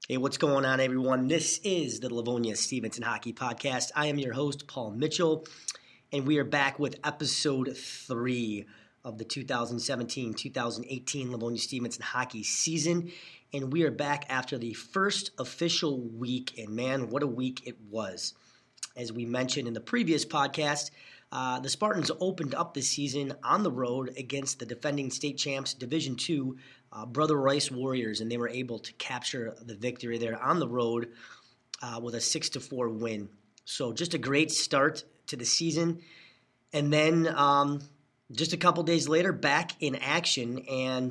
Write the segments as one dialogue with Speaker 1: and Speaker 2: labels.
Speaker 1: Hey, what's going on, everyone? This is the Livonia Stevenson Hockey Podcast. I am your host, Paul Mitchell, and we are back with episode 3 of the 2017-2018 Livonia Stevenson hockey season. And we are back after the first official week, and man, what a week it was. As we mentioned in the previous podcast, the Spartans opened up this season on the road against the defending state champs Division II Brother Rice Warriors, and they were able to capture the victory there on the road with a 6-4 win. So just a great start to the season. And then just a couple days later, back in action, and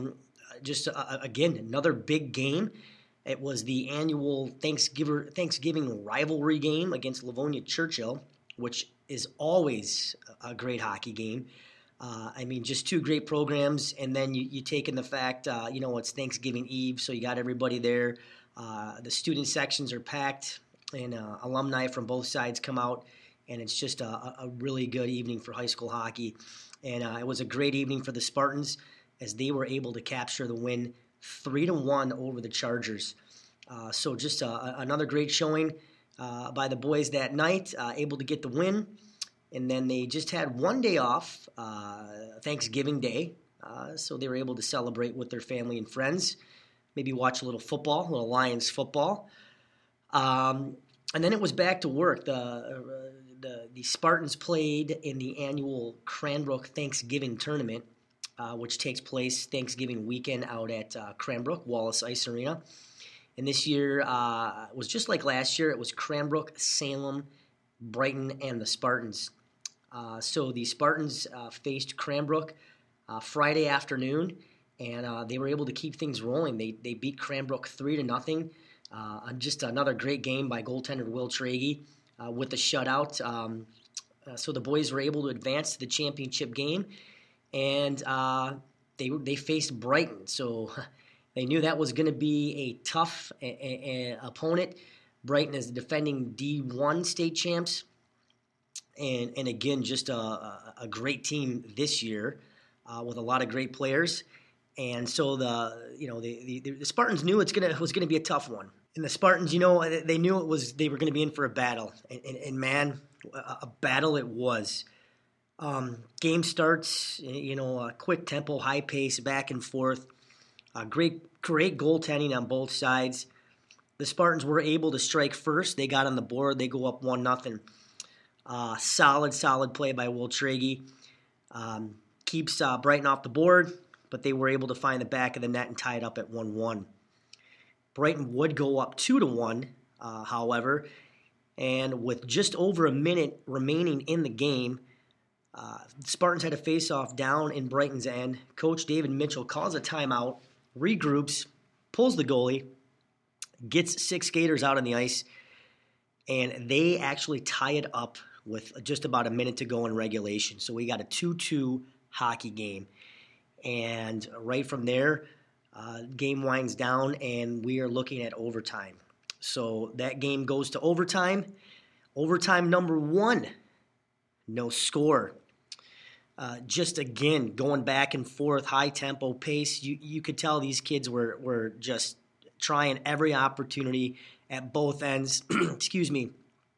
Speaker 1: again, another big game. It was the annual Thanksgiving rivalry game against Livonia Churchill, which is always a great hockey game. Just two great programs, and then you take in the fact, it's Thanksgiving Eve, so you got everybody there. The student sections are packed, and alumni from both sides come out, and it's just a really good evening for high school hockey. And it was a great evening for the Spartans as they were able to capture the win 3-1 over the Chargers. So just another great showing by the boys that night, able to get the win. And then they just had one day off, Thanksgiving Day, so they were able to celebrate with their family and friends, maybe watch a little football, a little Lions football. And then it was back to work. The Spartans played in the annual Cranbrook Thanksgiving Tournament, which takes place Thanksgiving weekend out at Cranbrook, Wallace Ice Arena. And this year was just like last year. It was Cranbrook, Salem, Brighton, and the Spartans. So the Spartans faced Cranbrook Friday afternoon, and they were able to keep things rolling. They beat Cranbrook 3-0. Just another great game by goaltender Will Tragey with the shutout. So the boys were able to advance to the championship game, and they faced Brighton. So they knew that was going to be a tough opponent. Brighton is the defending D1 state champs. And again, just a great team this year with a lot of great players. And so the Spartans knew it was gonna be a tough one. And the Spartans, they knew they were going to be in for a battle. And man, a battle it was. Game starts, a quick tempo, high pace, back and forth. Great goaltending on both sides. The Spartans were able to strike first. They got on the board. They go up 1-0. Solid play by Will Tragey. Keeps Brighton off the board, but they were able to find the back of the net and tie it up at 1-1. Brighton would go up 2-1, however, and with just over a minute remaining in the game, the Spartans had a face-off down in Brighton's end. Coach David Mitchell calls a timeout, regroups, pulls the goalie, gets 6 skaters out on the ice, and they actually tie it up with just about a minute to go in regulation. So we got a 2-2 hockey game. And right from there, game winds down, and we are looking at overtime. So that game goes to overtime. Overtime number 1, no score. Just again, going back and forth, high tempo pace. You could tell these kids were just trying every opportunity at both ends. Excuse me.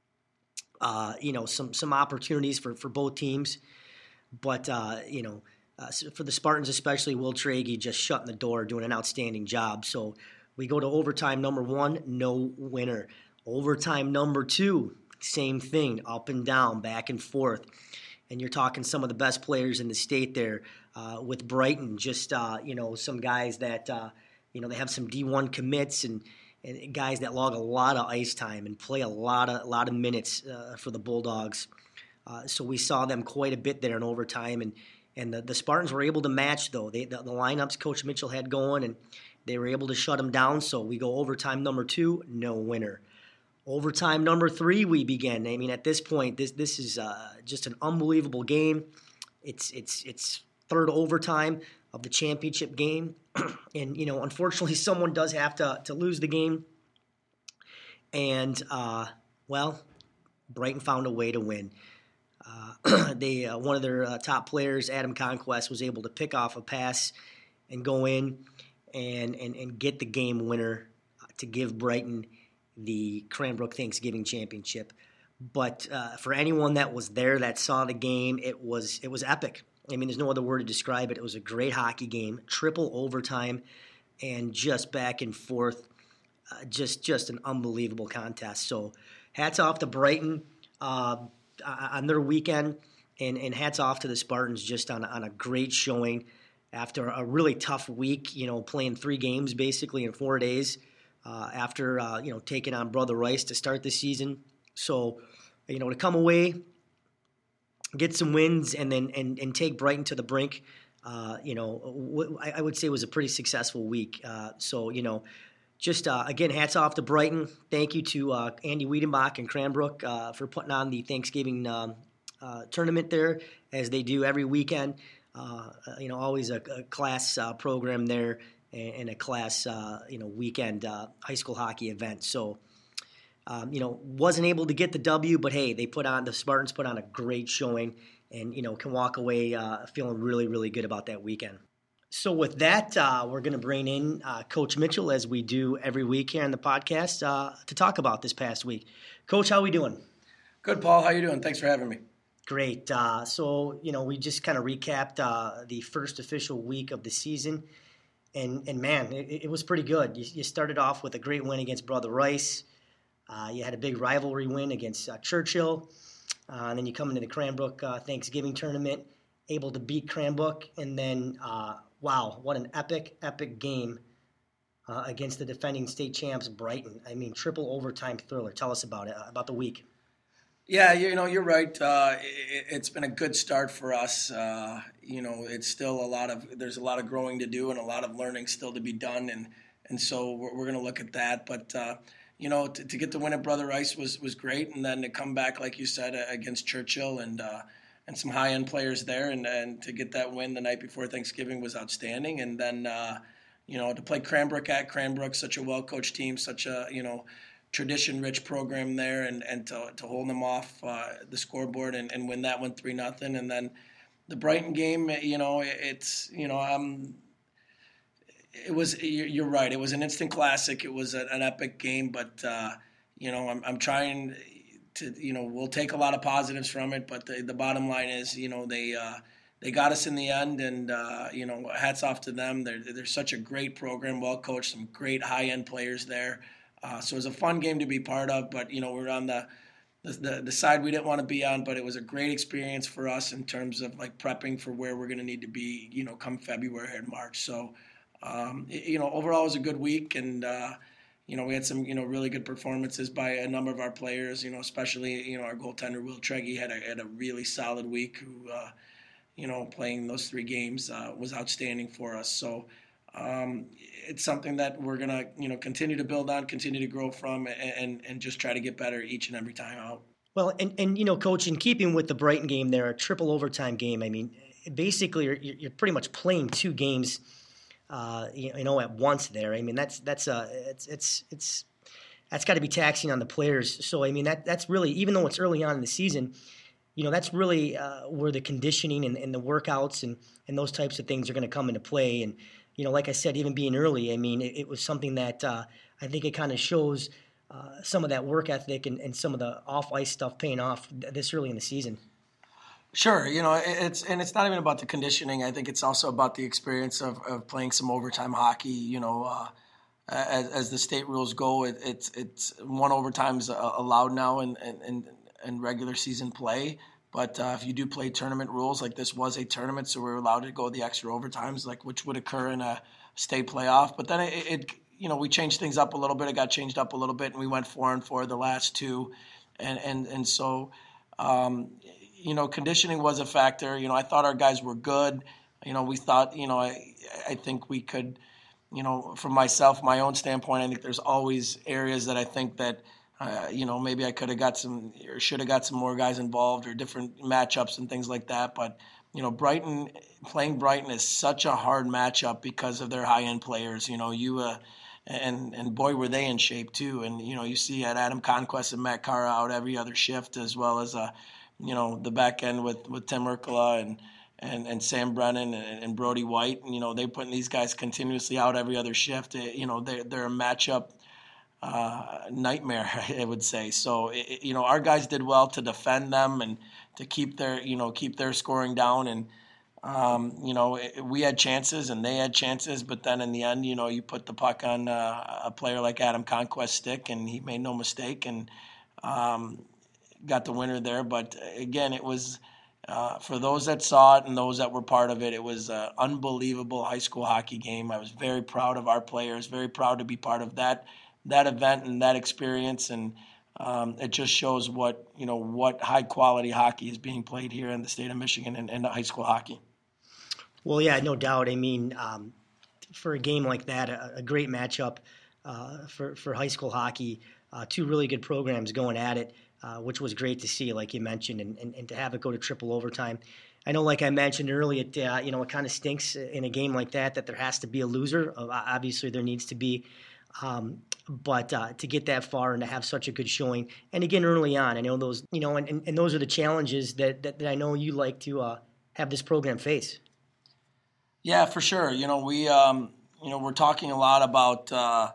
Speaker 1: Some opportunities for both teams, but for the Spartans especially, Will Tragey just shutting the door, doing an outstanding job. So we go to overtime number 1, no winner. Overtime number 2, same thing, up and down, back and forth. And you're talking some of the best players in the state there with Brighton. Just some guys that they have some D1 commits and guys that log a lot of ice time and play a lot of minutes for the Bulldogs. So we saw them quite a bit there in overtime, and the Spartans were able to match, though. The lineups Coach Mitchell had going, and they were able to shut them down. So we go overtime number 2, no winner. Overtime number 3, we begin. I mean, at this point, this is just an unbelievable game. It's third overtime of the championship game. And, unfortunately, someone does have to lose the game. And, Brighton found a way to win. One of their top players, Adam Conquest, was able to pick off a pass and go in and get the game winner to give Brighton the Cranbrook Thanksgiving Championship. But for anyone that was there that saw the game, it was epic. I mean, there's no other word to describe it. It was a great hockey game, triple overtime, and just back and forth. Just an unbelievable contest. So hats off to Brighton on their weekend, and hats off to the Spartans just on a great showing after a really tough week, playing 3 games basically in 4 days after, taking on Brother Rice to start the season. So, to come away, get some wins, and then and take Brighton to the brink, I would say was a pretty successful week. Just, again, hats off to Brighton. Thank you to Andy Wiedenbach and Cranbrook for putting on the Thanksgiving tournament there, as they do every weekend. Always a class program there, and a class, weekend high school hockey event. So, wasn't able to get the W, but hey, the Spartans put on a great showing, and, can walk away feeling really, really good about that weekend. So with that, we're going to bring in Coach Mitchell, as we do every week here on the podcast, to talk about this past week. Coach, how are we doing?
Speaker 2: Good, Paul. How you doing? Thanks for having me.
Speaker 1: Great. So, we just kind of recapped the first official week of the season, and man, it was pretty good. You started off with a great win against Brother Rice. You had a big rivalry win against Churchill, and then you come into the Cranbrook Thanksgiving tournament, able to beat Cranbrook, and then wow, what an epic game against the defending state champs, Brighton. I mean, triple overtime thriller. Tell us about it, about the week.
Speaker 2: Yeah, you're right. It's been a good start for us. It's still there's a lot of growing to do and a lot of learning still to be done, and so we're going to look at that. But to get the win at Brother Rice was great, and then to come back, like you said, against Churchill and some high-end players there, and to get that win the night before Thanksgiving was outstanding. And then, to play Cranbrook at Cranbrook, such a well-coached team, such a, tradition-rich program there, and to hold them off the scoreboard and win that one 3-0. And then the Brighton game, you're right. It was an instant classic. It was an epic game, but, I'm trying to, we'll take a lot of positives from it, but the bottom line is, they got us in the end, and hats off to them. They're such a great program, well coached, some great high end players there. So it was a fun game to be part of, but we're on the side we didn't want to be on, but it was a great experience for us in terms of like prepping for where we're going to need to be, come February and March. So overall it was a good week, and we had some, really good performances by a number of our players, especially, our goaltender, Will Treggy, had a really solid week who, playing those 3 games was outstanding for us. So it's something that we're going to, continue to build on, continue to grow from, and just try to get better each and every time out.
Speaker 1: Well, and Coach, in keeping with the Brighton game there, a triple overtime game, I mean, basically you're pretty much playing 2 games at once there. I mean, that's got to be taxing on the players. So I mean, that's really, even though it's early on in the season, that's really where the conditioning and the workouts and those types of things are going to come into play. And like I said, even being early, I mean, it was something that I think it kind of shows some of that work ethic and some of the off ice stuff paying off this early in the season.
Speaker 2: Sure, it's not even about the conditioning. I think it's also about the experience of playing some overtime hockey. As the state rules go, it's 1 overtime is allowed now in regular season play. But if you do play tournament rules, like this was a tournament, so we're allowed to go the extra overtimes, like which would occur in a state playoff. But then we changed things up a little bit. It got changed up a little bit, and we went 4-4 the last 2, and so. Conditioning was a factor. I thought our guys were good. We thought, I think we could, from myself, my own standpoint, I think there's always areas that I think that, maybe I could have got some or should have got some more guys involved or different matchups and things like that. But, playing Brighton is such a hard matchup because of their high-end players. And boy, were they in shape too. And, you see at Adam Conquest and Matt Cara out every other shift, as well as the back end with Tim Merkala and Sam Brennan and Brody White. They're putting these guys continuously out every other shift. They're a matchup nightmare, I would say. So, our guys did well to defend them and to keep their scoring down. And, we had chances and they had chances, but then in the end, you put the puck on a player like Adam Conquest's stick and he made no mistake and got the winner there. But again, it was, for those that saw it and those that were part of it, it was an unbelievable high school hockey game. I was very proud of our players, very proud to be part of that event and that experience, and it just shows what high quality hockey is being played here in the state of Michigan and high school hockey.
Speaker 1: Well, yeah, no doubt. I mean, for a game like that, a great matchup for high school hockey. Two really good programs going at it, which was great to see, like you mentioned, and to have it go to triple overtime. I know, like I mentioned earlier, it kind of stinks in a game like that there has to be a loser. Obviously, there needs to be. But to get that far and to have such a good showing, and again early on, I know those, and those are the challenges that I know you like to have this program face.
Speaker 2: Yeah, for sure. We're talking a lot about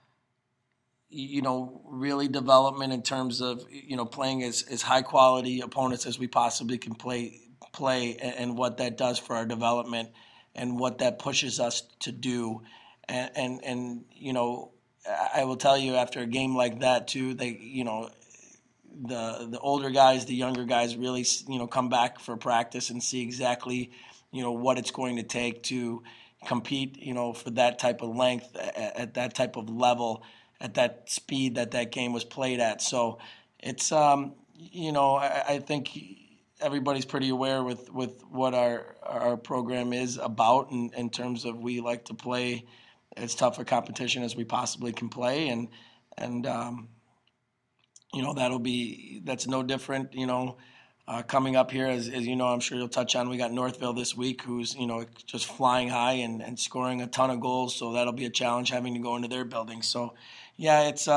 Speaker 2: really development in terms of playing as high quality opponents as we possibly can play, and what that does for our development and what that pushes us to do, and I will tell you, after a game like that too, they, the older guys, the younger guys really, come back for practice and see exactly, what it's going to take to compete, for that type of length, at that type of level, at that speed that game was played at. So it's, I think everybody's pretty aware with what our program is about in terms of we like to play as tough a competition as we possibly can play, and that's no different. Coming up here, as I'm sure you'll touch on. We got Northville this week, who's just flying high and scoring a ton of goals. So that'll be a challenge having to go into their building. So, yeah, it's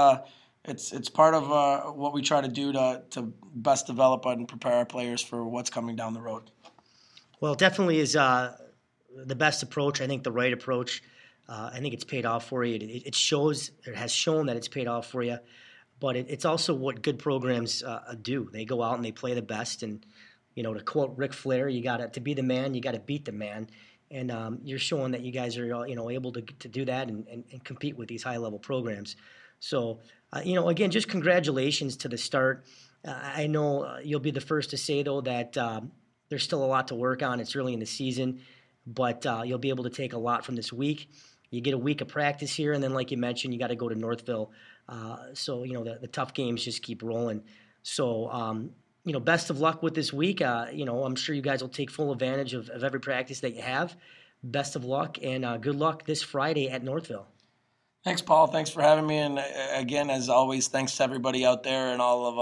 Speaker 2: part of what we try to do to best develop and prepare our players for what's coming down the road.
Speaker 1: Well, it definitely is the best approach. I think the right approach. I think it's paid off for you. It has shown that it's paid off for you, but it's also what good programs do. They go out and they play the best, and to quote Ric Flair, to be the man, you got to beat the man, and you're showing that you guys are able to do that and compete with these high level programs. So again, just congratulations to the start. I know you'll be the first to say though that there's still a lot to work on. It's early in the season, but you'll be able to take a lot from this week. You get a week of practice here, and then, like you mentioned, you got to go to Northville. So, the tough games just keep rolling. So, best of luck with this week. I'm sure you guys will take full advantage of every practice that you have. Best of luck, and good luck this Friday at Northville.
Speaker 2: Thanks, Paul. Thanks for having me. And again, as always, thanks to everybody out there and all of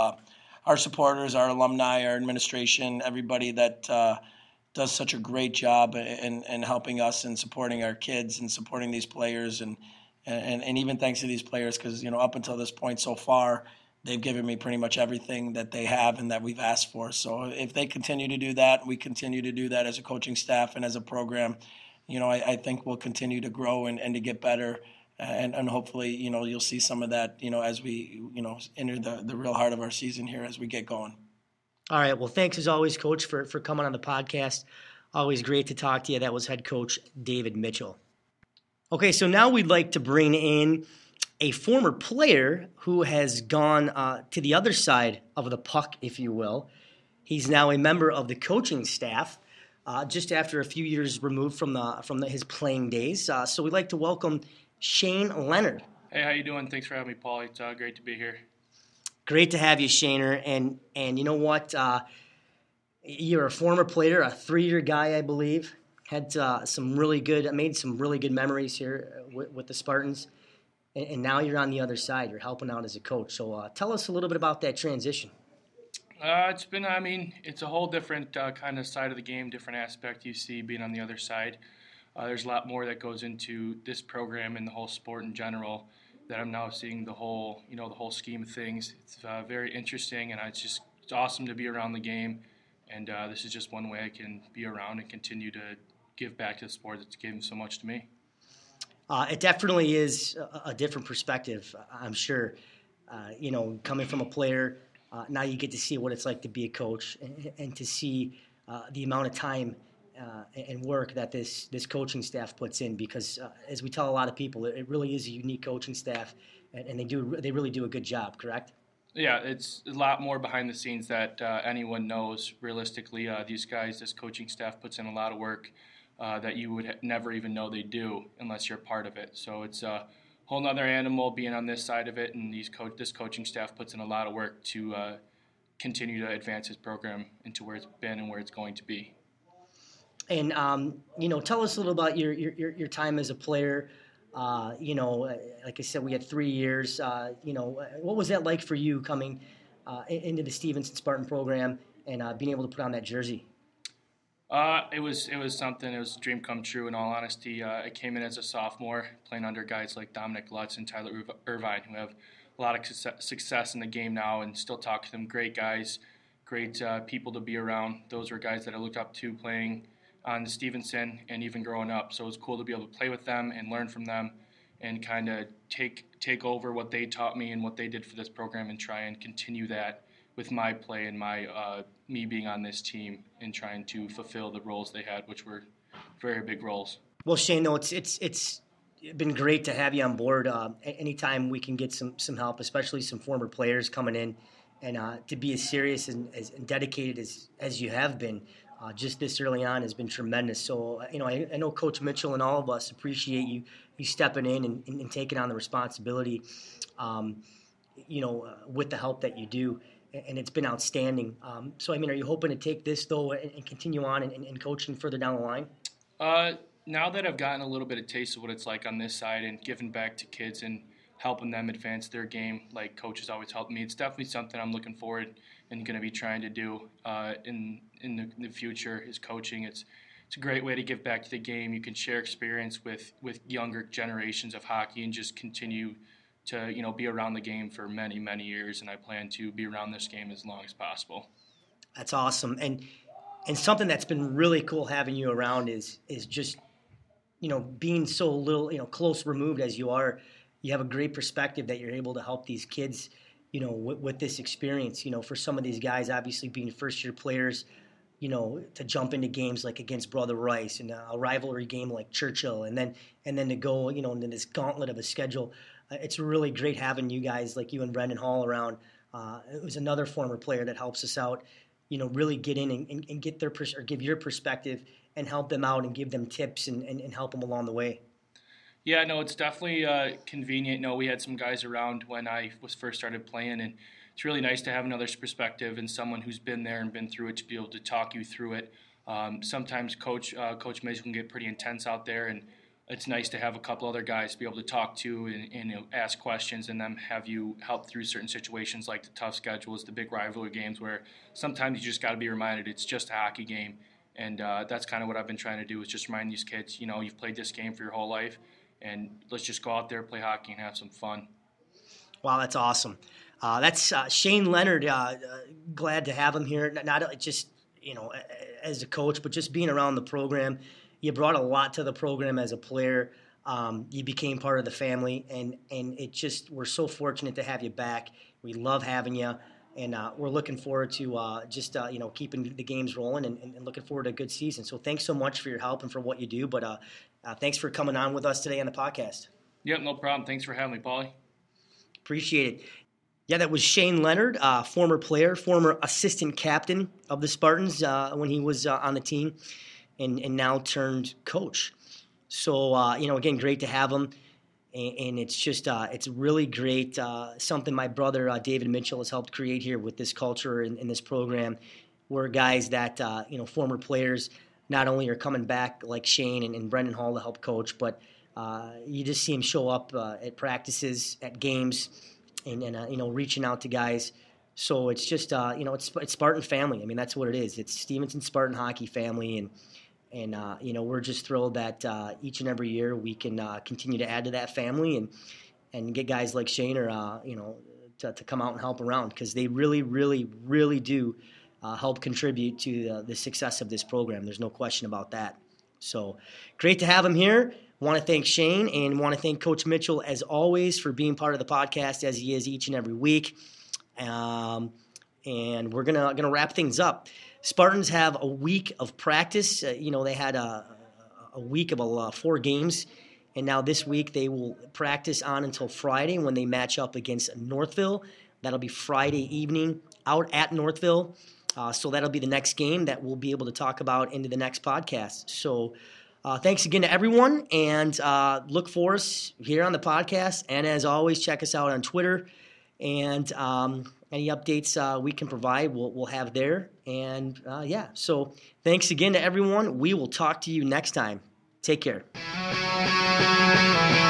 Speaker 2: our supporters, our alumni, our administration, everybody that does such a great job in helping us and supporting our kids and supporting these players, and even thanks to these players, because up until this point so far, they've given me pretty much everything that they have and that we've asked for. So if they continue to do that, we continue to do that as a coaching staff and as a program, I think we'll continue to grow and to get better, and hopefully you'll see some of that as we enter the real heart of our season here as we get going.
Speaker 1: All right. Well, thanks as always, Coach, for coming on the podcast. Always great to talk to you. That was head coach David Mitchell. Okay, so now we'd like to bring in a former player who has gone to the other side of the puck, if you will. He's now a member of the coaching staff, just after a few years removed from his playing days. So we'd like to welcome Shane Leonard.
Speaker 3: Hey, how you doing? Thanks for having me, Paul. It's great to be here.
Speaker 1: Great to have you, Shaner. And you know what? You're a former player, a 3-year guy, I believe. Made some really good memories here with the Spartans. And now you're on the other side. You're helping out as a coach. So tell us a little bit about that transition.
Speaker 3: It's a whole different kind of side of the game, different aspect you see being on the other side. There's a lot more that goes into this program and the whole sport in general that I'm now seeing the whole scheme of things. It's very interesting, and it's awesome to be around the game. And this is just one way I can be around and continue to give back to the sport that's given so much to me.
Speaker 1: It definitely is a different perspective, I'm sure. Coming from a player, now you get to see what it's like to be a coach and to see the amount of time and work that this coaching staff puts in. Because as we tell a lot of people, it really is a unique coaching staff, and they really do a good job. Correct?
Speaker 3: Yeah, it's a lot more behind the scenes that anyone knows. Realistically, these guys, this coaching staff puts in a lot of work that you would never even know they do unless you're part of it. So it's a whole nother animal being on this side of it, and this coaching staff puts in a lot of work to continue to advance his program into where it's been and where it's going to be.
Speaker 1: And tell us a little about your time as a player. Like I said, we had 3 years. What was that like for you coming into the Stevenson Spartan program and being able to put on that jersey?
Speaker 3: It was something. It was a dream come true. In all honesty, I came in as a sophomore, playing under guys like Dominic Lutz and Tyler Irvine, who have a lot of success in the game now, and still talk to them. Great guys, great people to be around. Those were guys that I looked up to playing on the Stevenson and even growing up. So it was cool to be able to play with them and learn from them, and kind of take over what they taught me and what they did for this program, and try and continue that with my play and my me being on this team and trying to fulfill the roles they had, which were very big roles.
Speaker 1: Well, Shane, no, it's been great to have you on board. Anytime we can get some help, especially some former players coming in, and to be as serious and as dedicated as you have been, just this early on has been tremendous. So, I know Coach Mitchell and all of us appreciate you stepping in and taking on the responsibility, with the help that you do. And it's been outstanding. So, are you hoping to take this, though, and continue on and coaching further down the line?
Speaker 3: Now that I've gotten a little bit of taste of what it's like on this side and giving back to kids and helping them advance their game like Coach has always helped me, it's definitely something I'm looking forward and going to be trying to do in the future is coaching. It's a great way to give back to the game. You can share experience with younger generations of hockey and just continue to be around the game for many, many years, and I plan to be around this game as long as possible.
Speaker 1: That's awesome. And something that's been really cool having you around is just being so little close removed as you are. You have a great perspective that you're able to help these kids with this experience. For some of these guys, obviously being first year players, to jump into games like against Brother Rice and a rivalry game like Churchill, and then to go into this gauntlet of a schedule. It's really great having you guys like you and Brendan Hall around. It was another former player that helps us out, really get in and get their or give your perspective and help them out and give them tips and help them along the way.
Speaker 3: Yeah, no, it's definitely convenient. No, we had some guys around when I first started playing, and it's really nice to have another perspective and someone who's been there and been through it to be able to talk you through it. Sometimes Coach Mitchell can get pretty intense out there, and it's nice to have a couple other guys to be able to talk to and ask questions, and then have you help through certain situations like the tough schedules, the big rivalry games, where sometimes you just got to be reminded it's just a hockey game. And that's kind of what I've been trying to do, is just remind these kids, you've played this game for your whole life, and let's just go out there, play hockey, and have some fun.
Speaker 1: Wow, that's awesome. That's Shane Leonard. Glad to have him here, not just as a coach, but just being around the program. You brought a lot to the program as a player. You became part of the family, and we're so fortunate to have you back. We love having you, and we're looking forward to keeping the games rolling and looking forward to a good season. So thanks so much for your help and for what you do. But thanks for coming on with us today on the podcast.
Speaker 3: Yep, no problem. Thanks for having me, Paulie.
Speaker 1: Appreciate it. Yeah, that was Shane Leonard, former player, former assistant captain of the Spartans when he was on the team. And now turned coach. So, again, great to have him. And it's just, it's really great. Something my brother, David Mitchell, has helped create here with this culture in this program, where guys that, former players not only are coming back like Shane and Brendan Hall to help coach, but you just see him show up at practices, at games, and reaching out to guys. So it's just, it's Spartan family. That's what it is. It's Stevenson Spartan hockey family, and we're just thrilled that each and every year we can continue to add to that family and get guys like Shane to come out and help around, because they really, really, really do help contribute to the success of this program. There's no question about that. So great to have him here. Want to thank Shane and want to thank Coach Mitchell, as always, for being part of the podcast as he is each and every week. And we're gonna wrap things up. Spartans have a week of practice. They had a week of 4 games, and now this week they will practice on until Friday when they match up against Northville. That'll be Friday evening out at Northville. So that'll be the next game that we'll be able to talk about into the next podcast. So thanks again to everyone, and look for us here on the podcast. And as always, check us out on Twitter, and any updates we can provide, we'll have there. And so thanks again to everyone. We will talk to you next time. Take care.